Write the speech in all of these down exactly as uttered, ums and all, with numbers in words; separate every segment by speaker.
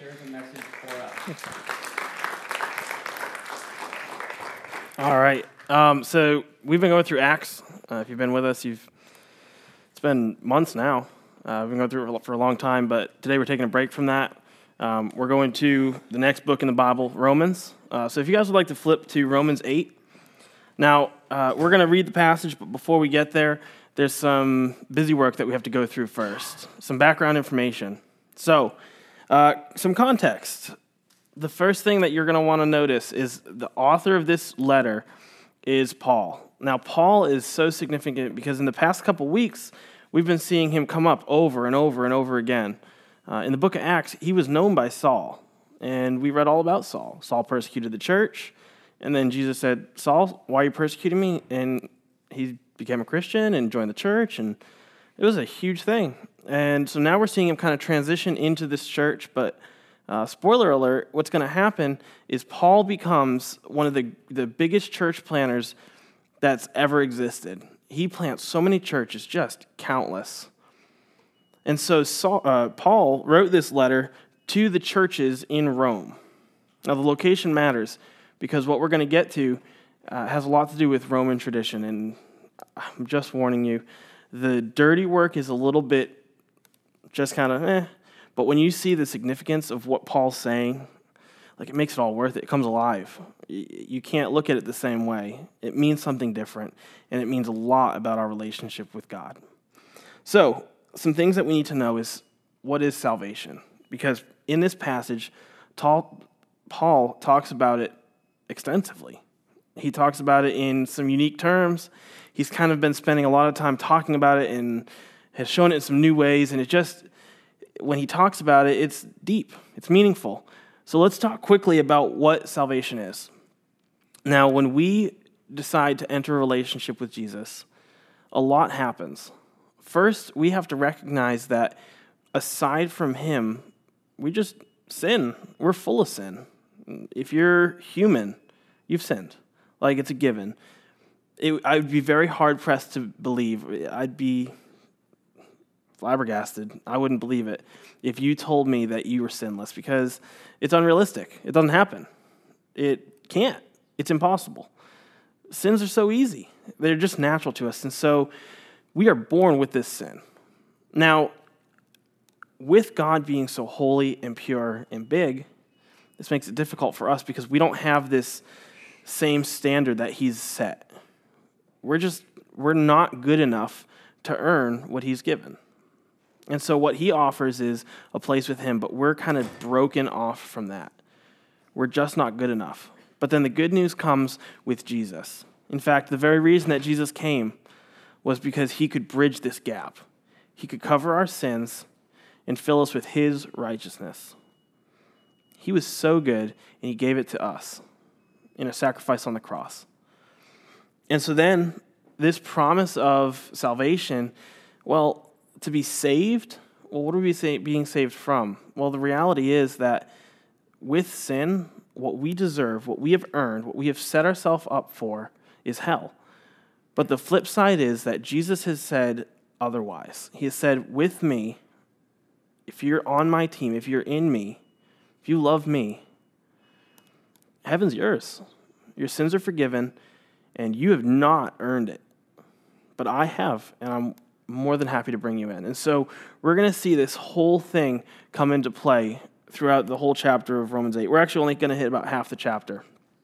Speaker 1: shares a message for us.
Speaker 2: All right. Um, so we've been going through Acts. Uh, if you've been with us, you've it's been months now. Uh, we've been going through it for a long time, but today we're taking a break from that. Um, we're going to the next book in the Bible, Romans. Uh, so if you guys would like to flip to Romans eight. Now, uh, we're going to read the passage, but before we get there, there's some busy work that we have to go through first, some background information. So, uh, some context. The first thing that you're going to want to notice is the author of this letter is Paul. Now, Paul is so significant because in the past couple weeks, we've been seeing him come up over and over and over again. Uh, in the book of Acts, he was known by Saul, and we read all about Saul. Saul persecuted the church, and then Jesus said, Saul, why are you persecuting me? And he became a Christian and joined the church, and it was a huge thing. And so now we're seeing him kind of transition into this church, but uh, spoiler alert, what's going to happen is Paul becomes one of the, the biggest church planters that's ever existed. He plants so many churches, just countless. And so Saul, uh, Paul wrote this letter to the churches in Rome. Now the location matters because what we're going to get to uh, has a lot to do with Roman tradition, and I'm just warning you, the dirty work is a little bit just kind of eh, but when you see the significance of what Paul's saying, like it makes it all worth it. It comes alive. You can't look at it the same way. It means something different, and it means a lot about our relationship with God. So, some things that we need to know is, what is salvation? Because in this passage, Paul talks about it extensively. He talks about it in some unique terms. He's kind of been spending a lot of time talking about it and has shown it in some new ways. And it just, when he talks about it, it's deep. It's meaningful. So let's talk quickly about what salvation is. Now, when we decide to enter a relationship with Jesus, a lot happens. First, we have to recognize that aside from him, we just sin. We're full of sin. If you're human, you've sinned. Like, it's a given. It, I would be very hard-pressed to believe. I'd be flabbergasted. I wouldn't believe it if you told me that you were sinless, because it's unrealistic. It doesn't happen. It can't. It's impossible. Sins are so easy. They're just natural to us. And so we are born with this sin. Now, with God being so holy and pure and big, this makes it difficult for us because we don't have this same standard that he's set. We're just, we're not good enough to earn what he's given. And so what he offers is a place with him, but we're kind of broken off from that. We're just not good enough. But then the good news comes with Jesus. In fact, the very reason that Jesus came was because he could bridge this gap. He could cover our sins and fill us with his righteousness. He was so good, and he gave it to us in a sacrifice on the cross. And so then, this promise of salvation, well, to be saved, well, what are we say, being saved from? Well, the reality is that with sin, what we deserve, what we have earned, what we have set ourselves up for is hell. But the flip side is that Jesus has said otherwise. He has said, with me, if you're on my team, if you're in me, if you love me, heaven's yours. Your sins are forgiven, and you have not earned it. But I have, and I'm more than happy to bring you in. And so we're going to see this whole thing come into play throughout the whole chapter of Romans eight. We're actually only going to hit about half the chapter.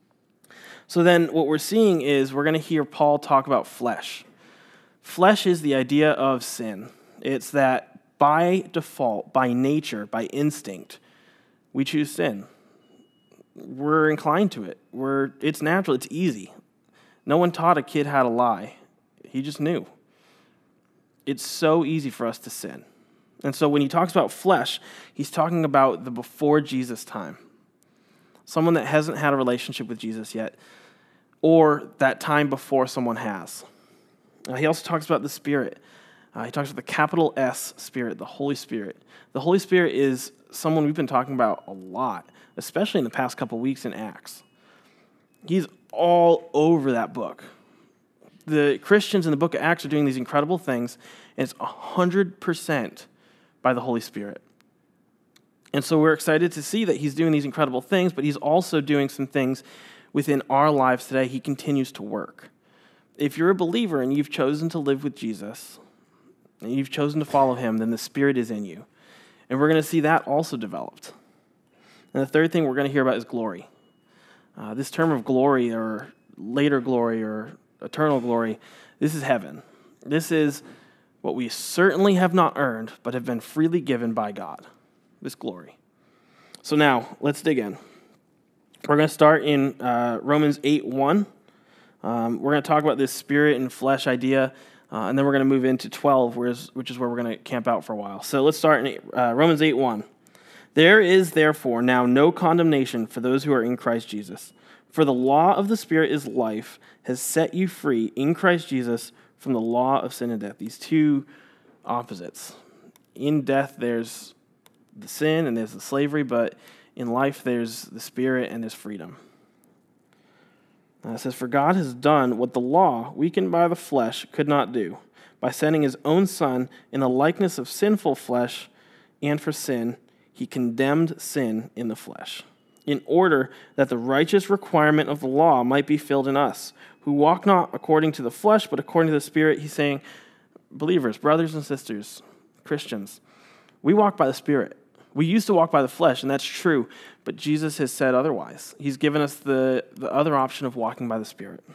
Speaker 2: So then what we're seeing is we're going to hear Paul talk about flesh. Flesh is the idea of sin. It's that by default, by nature, by instinct, we choose sin. We're inclined to it. We're, it's natural. It's easy. No one taught a kid how to lie. He just knew. It's so easy for us to sin. And so when he talks about flesh, he's talking about the before Jesus time. Someone that hasn't had a relationship with Jesus yet, or that time before someone has. Uh, he also talks about the Spirit. Uh, he talks about the capital S Spirit, the Holy Spirit. The Holy Spirit is someone we've been talking about a lot, especially in the past couple weeks in Acts. He's all over that book. The Christians in the book of Acts are doing these incredible things, and it's one hundred percent by the Holy Spirit. And so we're excited to see that he's doing these incredible things, but he's also doing some things within our lives today. He continues to work. If you're a believer and you've chosen to live with Jesus, and you've chosen to follow him, then the Spirit is in you. And we're going to see that also developed. And the third thing we're going to hear about is glory. Uh, this term of glory, or later glory, or eternal glory, this is heaven. This is what we certainly have not earned, but have been freely given by God. This glory. So now, let's dig in. We're going to start in uh, Romans eight one. Um, we're going to talk about this spirit and flesh idea, uh, and then we're going to move into twelve, whereas, which is where we're going to camp out for a while. So let's start in uh, Romans eight one. There is therefore now no condemnation for those who are in Christ Jesus. For the law of the Spirit is life, has set you free in Christ Jesus from the law of sin and death. These two opposites. In death, there's the sin and there's the slavery, but in life, there's the Spirit and there's freedom. Uh, it says, for God has done what the law, weakened by the flesh, could not do, by sending his own Son in the likeness of sinful flesh, and for sin, he condemned sin in the flesh, in order that the righteous requirement of the law might be filled in us, who walk not according to the flesh, but according to the Spirit. He's saying, believers, brothers and sisters, Christians, we walk by the Spirit. We used to walk by the flesh, and that's true, but Jesus has said otherwise. He's given us the, the other option of walking by the Spirit.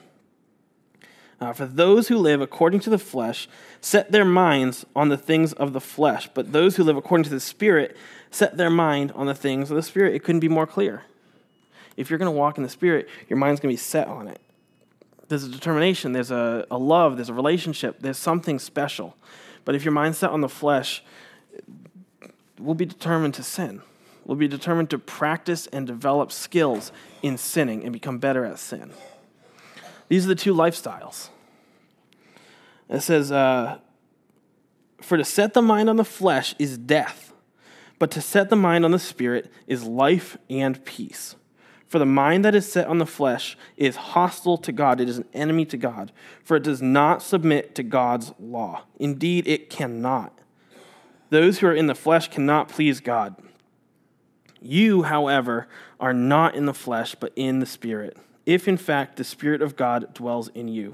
Speaker 2: Uh, for those who live according to the flesh set their minds on the things of the flesh, but those who live according to the Spirit set their mind on the things of the Spirit. It couldn't be more clear. If you're going to walk in the Spirit, your mind's going to be set on it. There's a determination, there's a, a love, there's a relationship, there's something special. But if your mind's set on the flesh, we'll be determined to sin. We'll be determined to practice and develop skills in sinning and become better at sin. These are the two lifestyles. It says, uh, for to set the mind on the flesh is death, but to set the mind on the Spirit is life and peace. For the mind that is set on the flesh is hostile to God. It is an enemy to God, for it does not submit to God's law. Indeed, it cannot. Those who are in the flesh cannot please God. You, however, are not in the flesh, but in the Spirit, if in fact the Spirit of God dwells in you.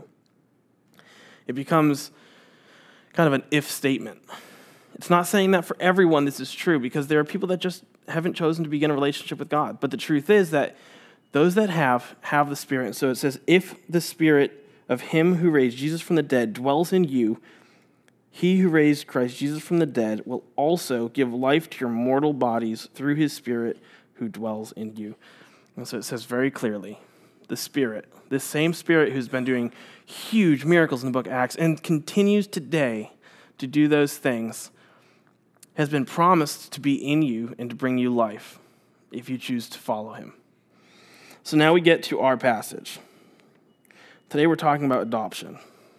Speaker 2: It becomes kind of an if statement. It's not saying that for everyone this is true, because there are people that just haven't chosen to begin a relationship with God. But the truth is that those that have, have the Spirit. So it says, if the Spirit of him who raised Jesus from the dead dwells in you, he who raised Christ Jesus from the dead will also give life to your mortal bodies through his Spirit who dwells in you. And so it says very clearly, the Spirit, this same Spirit who's been doing huge miracles in the book of Acts and continues today to do those things, has been promised to be in you and to bring you life if you choose to follow him. So now we get to our passage. Today we're talking about adoption.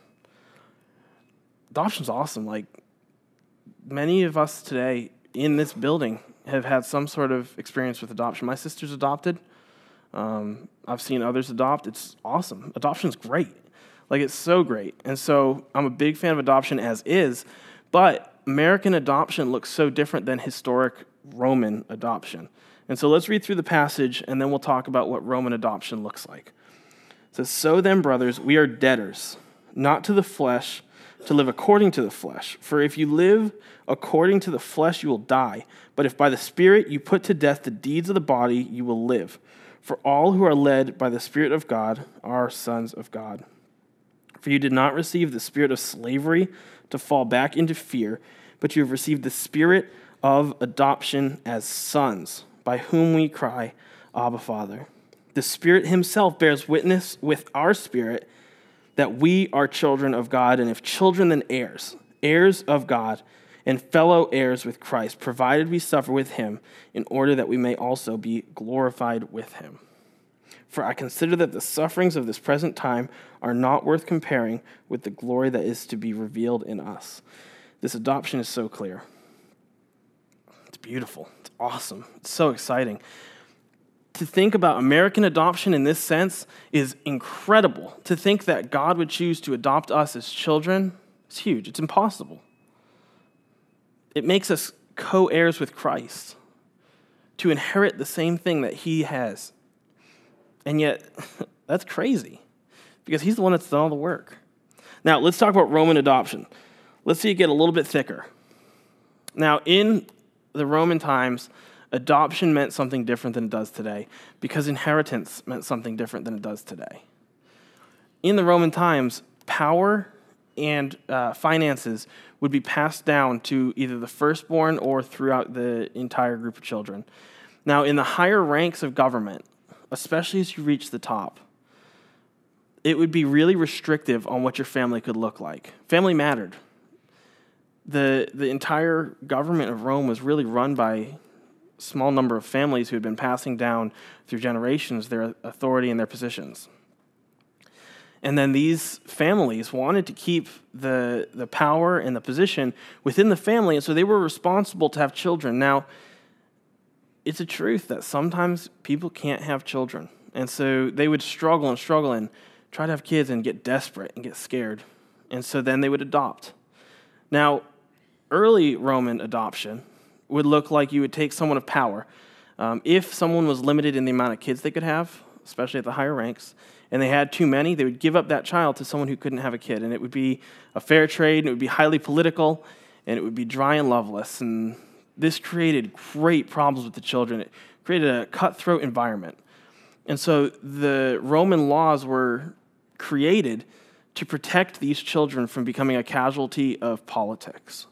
Speaker 2: Adoption's awesome. Like, many of us today in this building have had some sort of experience with adoption. My sister's adopted. Um, I've seen others adopt. It's awesome. Adoption's great. Like, it's so great. And so I'm a big fan of adoption as is, but American adoption looks so different than historic Roman adoption. And so let's read through the passage, and then we'll talk about what Roman adoption looks like. It says, so then, brothers, we are debtors, not to the flesh, to live according to the flesh. For if you live according to the flesh, you will die. But if by the Spirit you put to death the deeds of the body, you will live. For all who are led by the Spirit of God are sons of God. For you did not receive the spirit of slavery to fall back into fear, but you have received the Spirit of adoption as sons, by whom we cry, Abba, Father. The Spirit himself bears witness with our spirit that we are children of God, and if children, then heirs, heirs of God, and fellow heirs with Christ, provided we suffer with him, in order that we may also be glorified with him. For I consider that the sufferings of this present time are not worth comparing with the glory that is to be revealed in us. This adoption is so clear. It's beautiful. It's awesome. It's so exciting. To think about American adoption in this sense is incredible. To think that God would choose to adopt us as children is huge. It's impossible. It makes us co-heirs with Christ. to inherit the same thing that he has. And yet, that's crazy because he's the one that's done all the work. Now, let's talk about Roman adoption. Let's see it get a little bit thicker. Now, in the Roman times, adoption meant something different than it does today because inheritance meant something different than it does today. In the Roman times, power and uh, finances would be passed down to either the firstborn or throughout the entire group of children. Now, in the higher ranks of government, especially as you reach the top, it would be really restrictive on what your family could look like. Family mattered. The, the entire government of Rome was really run by a small number of families who had been passing down through generations their authority and their positions. And then these families wanted to keep the, the power and the position within the family, and so they were responsible to have children. Now, it's a truth that sometimes people can't have children, and so they would struggle and struggle and try to have kids and get desperate and get scared, and so then they would adopt. Now, early Roman adoption would look like you would take someone of power. Um, if someone was limited in the amount of kids they could have, especially at the higher ranks, and they had too many, they would give up that child to someone who couldn't have a kid. And it would be a fair trade, and it would be highly political, and it would be dry and loveless. And this created great problems with the children. It created a cutthroat environment. And so the Roman laws were created to protect these children from becoming a casualty of politics.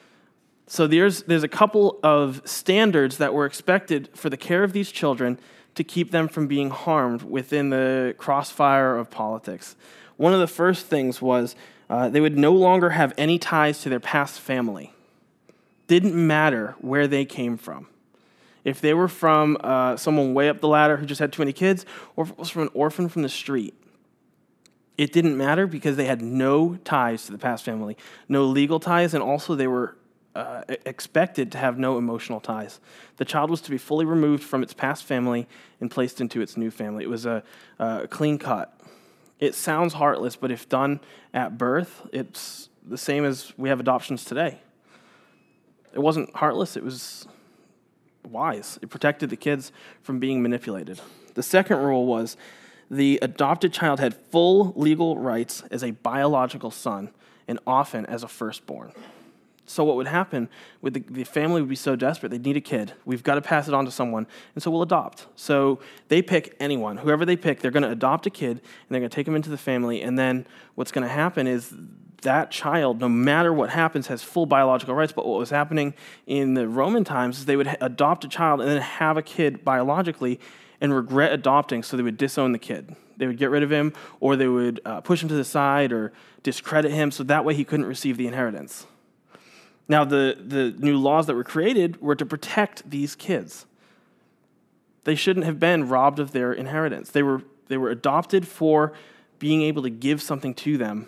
Speaker 2: So there's, there's a couple of standards that were expected for the care of these children to keep them from being harmed within the crossfire of politics. One of the first things was uh, they would no longer have any ties to their past family. Didn't matter where they came from. If they were from uh, someone way up the ladder who just had too many kids, or if it was from an orphan from the street, it didn't matter because they had no ties to the past family, no legal ties, and also they were Uh, expected to have no emotional ties. The child was to be fully removed from its past family and placed into its new family. It was a, a clean cut. It sounds heartless, but if done at birth, it's the same as we have adoptions today. It wasn't heartless, it was wise. It protected the kids from being manipulated. The second rule was the adopted child had full legal rights as a biological son and often as a firstborn. So what would happen with the, the family would be so desperate, they'd need a kid. We've got to pass it on to someone, and so we'll adopt. So they pick anyone. Whoever they pick, they're going to adopt a kid, and they're going to take him into the family, and then what's going to happen is that child, no matter what happens, has full biological rights. But what was happening in the Roman times is they would adopt a child and then have a kid biologically and regret adopting, so they would disown the kid. They would get rid of him, or they would uh, push him to the side or discredit him, so that way he couldn't receive the inheritance. Now, the, the new laws that were created were to protect these kids. They shouldn't have been robbed of their inheritance. They were, they were adopted for being able to give something to them,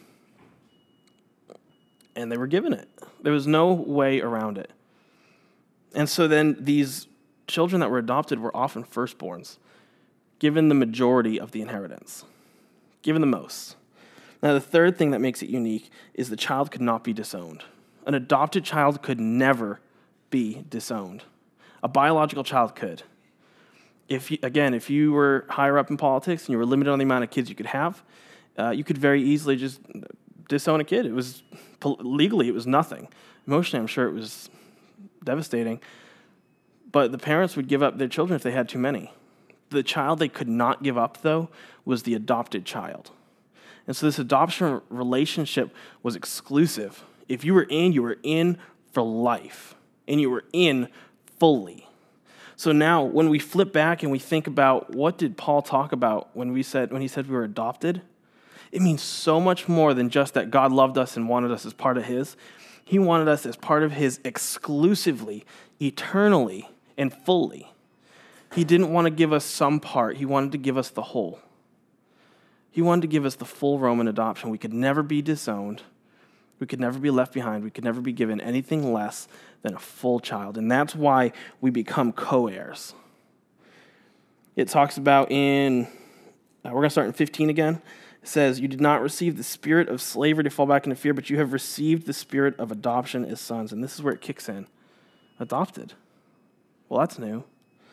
Speaker 2: and they were given it. There was no way around it. And so then these children that were adopted were often firstborns, given the majority of the inheritance, given the most. Now, the third thing that makes it unique is the child could not be disowned. An adopted child could never be disowned. A biological child could. If you, again, if you were higher up in politics and you were limited on the amount of kids you could have, uh, you could very easily just disown a kid. It was legally, it was nothing. Emotionally, I'm sure it was devastating. But the parents would give up their children if they had too many. The child they could not give up, though, was the adopted child. And so this adoption relationship was exclusive. If you were in, you were in for life, and you were in fully. So now, when we flip back and we think about what did Paul talk about when we said when he said we were adopted, it means so much more than just that God loved us and wanted us as part of His. He wanted us as part of His exclusively, eternally, and fully. He didn't want to give us some part. He wanted to give us the whole. He wanted to give us the full Roman adoption. We could never be disowned. We could never be left behind. We could never be given anything less than a full child. And that's why we become co-heirs. It talks about in, uh, we're going to start in fifteen again. It says, you did not receive the spirit of slavery to fall back into fear, but you have received the spirit of adoption as sons. And this is where it kicks in. Adopted. Well, that's new.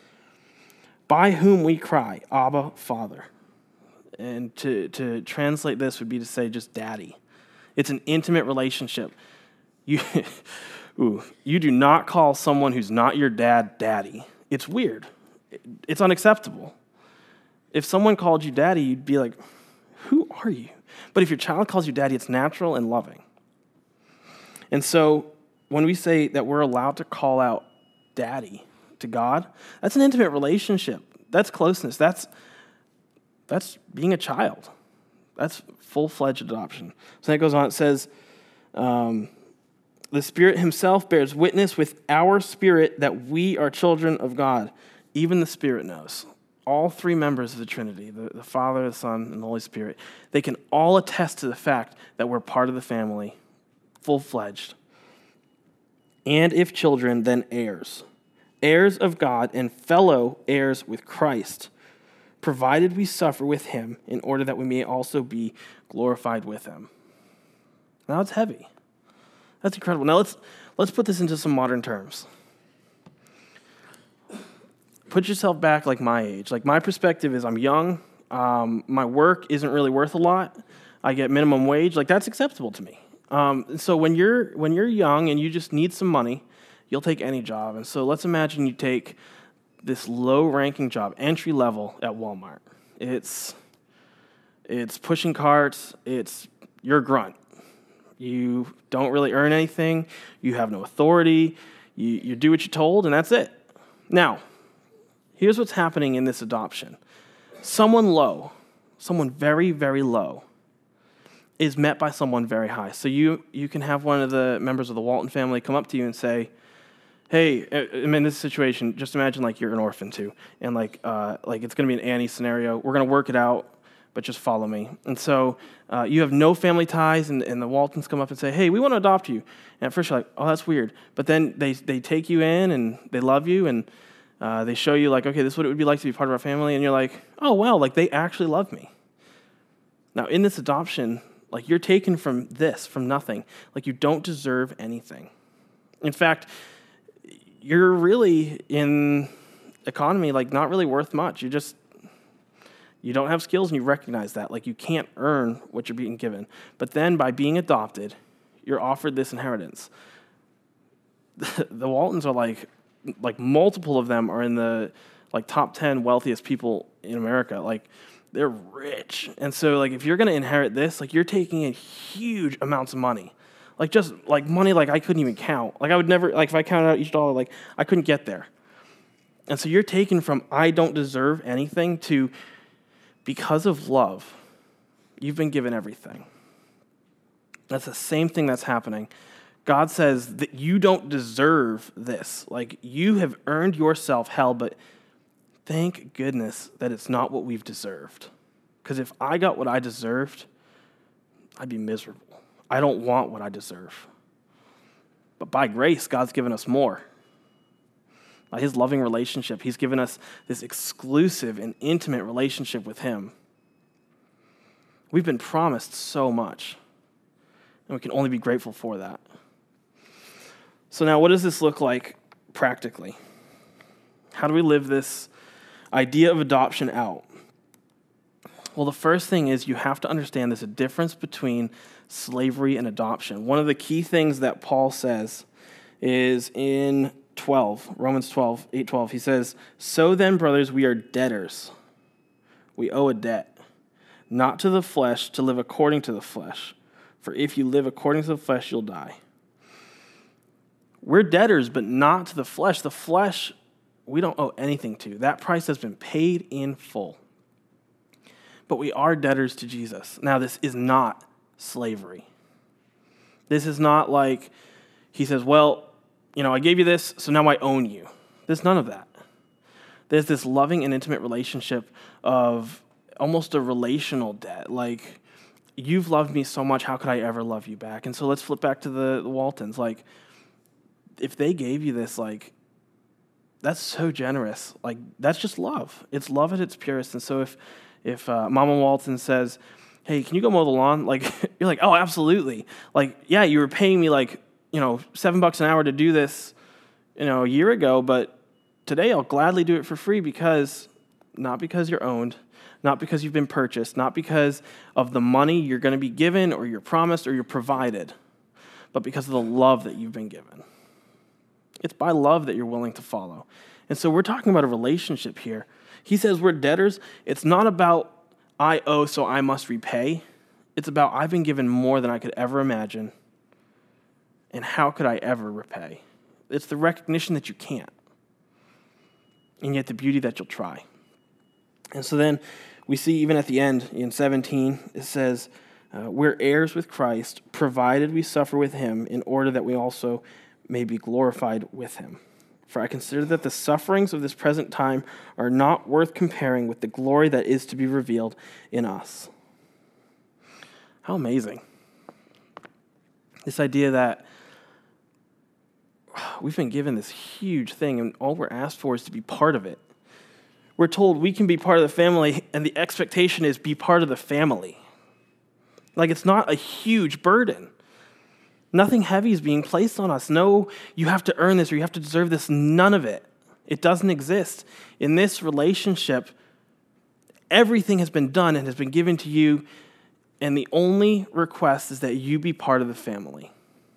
Speaker 2: by whom we cry, Abba, Father. And to, to translate this would be to say just daddy. It's an intimate relationship. You, ooh, you do not call someone who's not your dad, daddy. It's weird. It's unacceptable. If someone called you daddy, you'd be like, who are you? But if your child calls you daddy, it's natural and loving. And so when we say that we're allowed to call out daddy to God, that's an intimate relationship. That's closeness. That's that's being a child. That's full-fledged adoption. So then it goes on, it says, um, the Spirit himself bears witness with our spirit that we are children of God. Even the Spirit knows. All three members of the Trinity, the, the Father, the Son, and the Holy Spirit, they can all attest to the fact that we're part of the family, full-fledged. And if children, then heirs. Heirs of God and fellow heirs with Christ, provided we suffer with him in order that we may also be glorified with him. Now it's heavy. That's incredible. Now let's let's put this into some modern terms. Put yourself back like my age. Like my perspective is I'm young. Um, my work isn't really worth a lot. I get minimum wage. Like that's acceptable to me. Um, so when you're when you're young and you just need some money, you'll take any job. And so let's imagine you take this low-ranking job, entry level at Walmart. It's it's pushing carts. It's you're a grunt. You don't really earn anything. You have no authority. You you do what you're told, and that's it. Now, here's what's happening in this adoption. Someone low, someone very, very low, is met by someone very high. So you you can have one of the members of the Walton family come up to you and say, hey, I'm in this situation. Just imagine like you're an orphan too, and like uh, like it's going to be an Annie scenario. We're going to work it out, but just follow me. And so uh, you have no family ties, and, and the Waltons come up and say, hey, we want to adopt you. And at first you're like, oh, that's weird. But then they they take you in, and they love you, and uh, they show you like, okay, this is what it would be like to be part of our family. And you're like, oh, wow, like they actually love me. Now, in this adoption, like you're taken from this, from nothing. Like you don't deserve anything. In fact, you're really in economy, like not really worth much. You just, you don't have skills and you recognize that. Like you can't earn what you're being given. But then by being adopted, you're offered this inheritance. The Waltons are like, like multiple of them are in the like top ten wealthiest people in America. Like they're rich. And so like if you're going to inherit this, like you're taking in huge amounts of money. Like just like money like I couldn't even count. Like I would never, like if I counted out each dollar, like I couldn't get there. And so you're taken from I don't deserve anything to because of love, you've been given everything. That's the same thing that's happening. God says that you don't deserve this. Like you have earned yourself hell, but thank goodness that it's not what we've deserved. Because if I got what I deserved, I'd be miserable. I don't want what I deserve. But by grace, God's given us more. By his loving relationship, he's given us this exclusive and intimate relationship with him. We've been promised so much, and we can only be grateful for that. So now, what does this look like practically? How do we live this idea of adoption out? Well, the first thing is you have to understand there's a difference between slavery and adoption. One of the key things that Paul says is in twelve, Romans twelve, eight, twelve. He says, so then, brothers, we are debtors. We owe a debt, not to the flesh, to live according to the flesh. For if you live according to the flesh, you'll die. We're debtors, but not to the flesh. The flesh, we don't owe anything to. That price has been paid in full. But we are debtors to Jesus. Now, this is not slavery. This is not like he says, well, you know, I gave you this, so now I own you. There's none of that. There's this loving and intimate relationship of almost a relational debt. Like, you've loved me so much, how could I ever love you back? And so let's flip back to the, the Waltons. Like, if they gave you this, like, that's so generous. Like, that's just love. It's love at its purest. And so if if uh, Mama Walton says, hey, can you go mow the lawn? Like, you're like, oh, absolutely. Like, yeah, you were paying me like, you know, seven bucks an hour to do this, you know, a year ago, but today I'll gladly do it for free because not because you're owned, not because you've been purchased, not because of the money you're going to be given or you're promised or you're provided, but because of the love that you've been given. It's by love that you're willing to follow. And so we're talking about a relationship here. He says we're debtors. It's not about I owe, so I must repay. It's about I've been given more than I could ever imagine, and how could I ever repay? It's the recognition that you can't, and yet the beauty that you'll try. And so then we see even at the end in seventeen, it says, uh, we're heirs with Christ, provided we suffer with him, in order that we also may be glorified with him. For I consider that the sufferings of this present time are not worth comparing with the glory that is to be revealed in us. How amazing. This idea that we've been given this huge thing, and all we're asked for is to be part of it. We're told we can be part of the family, and the expectation is be part of the family. Like, it's not a huge burden. Nothing heavy is being placed on us. No, you have to earn this or you have to deserve this. None of it. It doesn't exist. In this relationship, everything has been done and has been given to you, and the only request is that you be part of the family.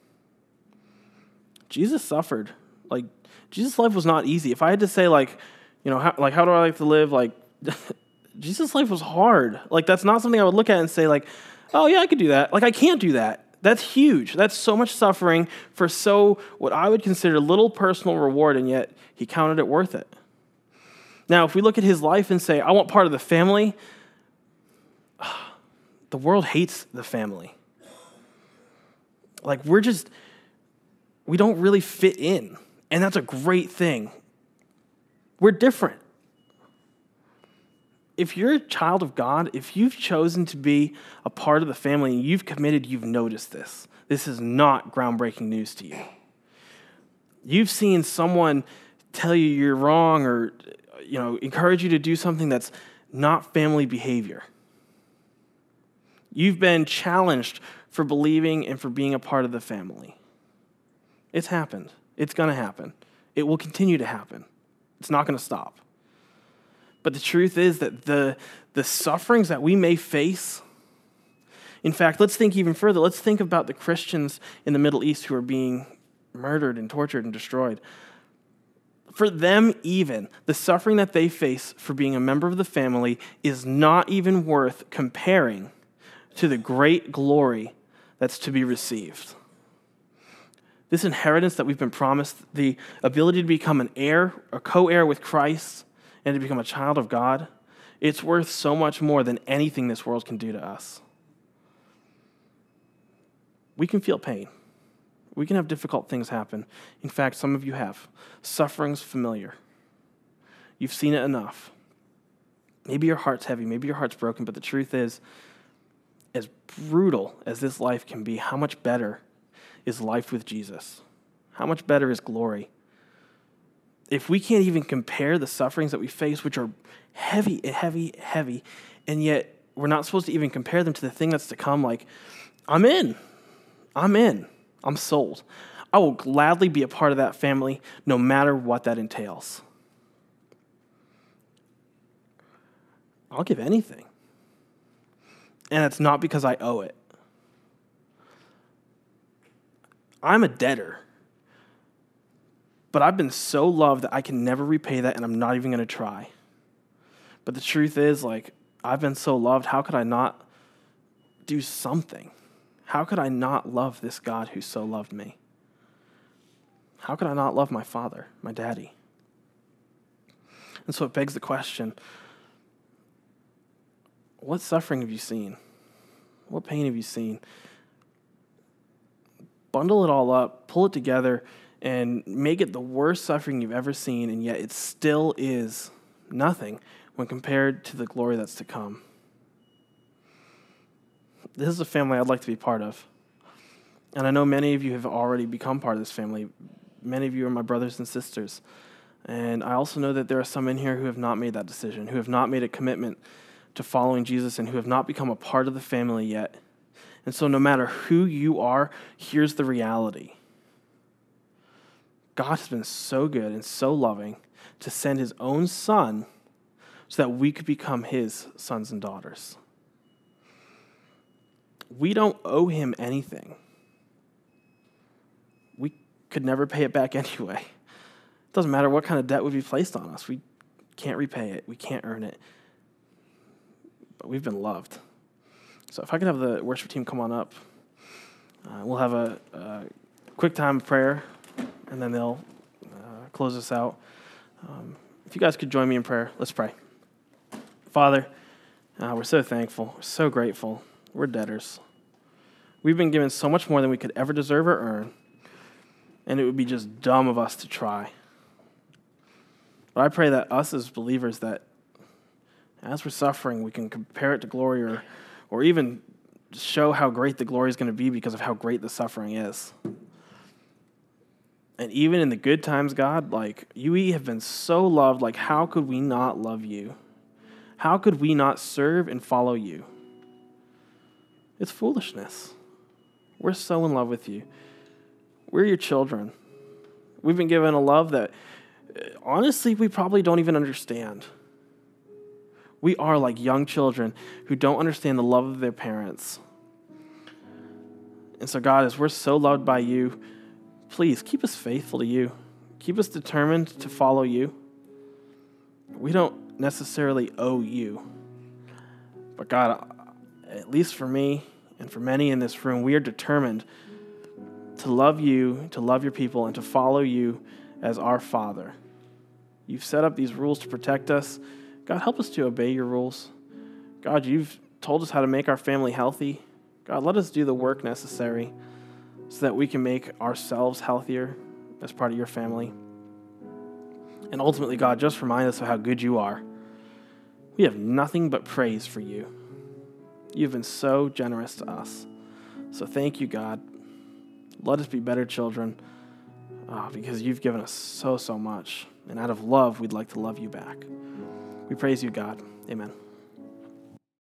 Speaker 2: Jesus suffered. Like, Jesus' life was not easy. If I had to say, like, you know, how, like, how do I like to live? Like, Jesus' life was hard. Like, that's not something I would look at and say, like, oh, yeah, I could do that. Like, I can't do that. That's huge. That's so much suffering for so what I would consider little personal reward, and yet he counted it worth it. Now, if we look at his life and say, I want part of the family, the world hates the family. Like, we're just, we don't really fit in, and that's a great thing. We're different. If you're a child of God, if you've chosen to be a part of the family and you've committed, you've noticed this. This is not groundbreaking news to you. You've seen someone tell you you're wrong or, you know, encourage you to do something that's not family behavior. You've been challenged for believing and for being a part of the family. It's happened. It's going to happen. It will continue to happen. It's not going to stop. But the truth is that the, the sufferings that we may face, in fact, let's think even further. Let's think about the Christians in the Middle East who are being murdered and tortured and destroyed. For them even, the suffering that they face for being a member of the family is not even worth comparing to the great glory that's to be received. This inheritance that we've been promised, the ability to become an heir, a co-heir with Christ, and to become a child of God, it's worth so much more than anything this world can do to us. We can feel pain. We can have difficult things happen. In fact, some of you have. Suffering's familiar. You've seen it enough. Maybe your heart's heavy, maybe your heart's broken, but the truth is, as brutal as this life can be, how much better is life with Jesus? How much better is glory? If we can't even compare the sufferings that we face, which are heavy, heavy, heavy, and yet we're not supposed to even compare them to the thing that's to come, like, I'm in. I'm in. I'm sold. I will gladly be a part of that family no matter what that entails. I'll give anything. And it's not because I owe it. I'm a debtor. But I've been so loved that I can never repay that, and I'm not even going to try. But the truth is, like, I've been so loved, how could I not do something? How could I not love this God who so loved me? How could I not love my father, my daddy? And so it begs the question, what suffering have you seen? What pain have you seen? Bundle it all up, pull it together, and make it the worst suffering you've ever seen, and yet it still is nothing when compared to the glory that's to come. This is a family I'd like to be part of. And I know many of you have already become part of this family. Many of you are my brothers and sisters. And I also know that there are some in here who have not made that decision, who have not made a commitment to following Jesus, and who have not become a part of the family yet. And so no matter who you are, here's the reality. God has been so good and so loving to send his own son so that we could become his sons and daughters. We don't owe him anything. We could never pay it back anyway. It doesn't matter what kind of debt would be placed on us. We can't repay it. We can't earn it. But we've been loved. So if I could have the worship team come on up, uh, we'll have a, a quick time of prayer, and then they'll uh, close us out. Um, if you guys could join me in prayer, let's pray. Father, uh, we're so thankful. We're so grateful. We're debtors. We've been given so much more than we could ever deserve or earn, and it would be just dumb of us to try. But I pray that us as believers, that as we're suffering, we can compare it to glory, or, or even show how great the glory is going to be because of how great the suffering is. And even in the good times, God, like, you have been so loved, like, how could we not love you? How could we not serve and follow you? It's foolishness. We're so in love with you. We're your children. We've been given a love that, honestly, we probably don't even understand. We are like young children who don't understand the love of their parents. And so, God, as we're so loved by you, please keep us faithful to you. Keep us determined to follow you. We don't necessarily owe you. But God, at least for me and for many in this room, we are determined to love you, to love your people, and to follow you as our Father. You've set up these rules to protect us. God, help us to obey your rules. God, you've told us how to make our family healthy. God, let us do the work necessary so that we can make ourselves healthier as part of your family. And ultimately, God, just remind us of how good you are. We have nothing but praise for you. You've been so generous to us. So thank you, God. Let us be better children uh, because you've given us so, so much. And out of love, we'd like to love you back. We praise you, God. Amen.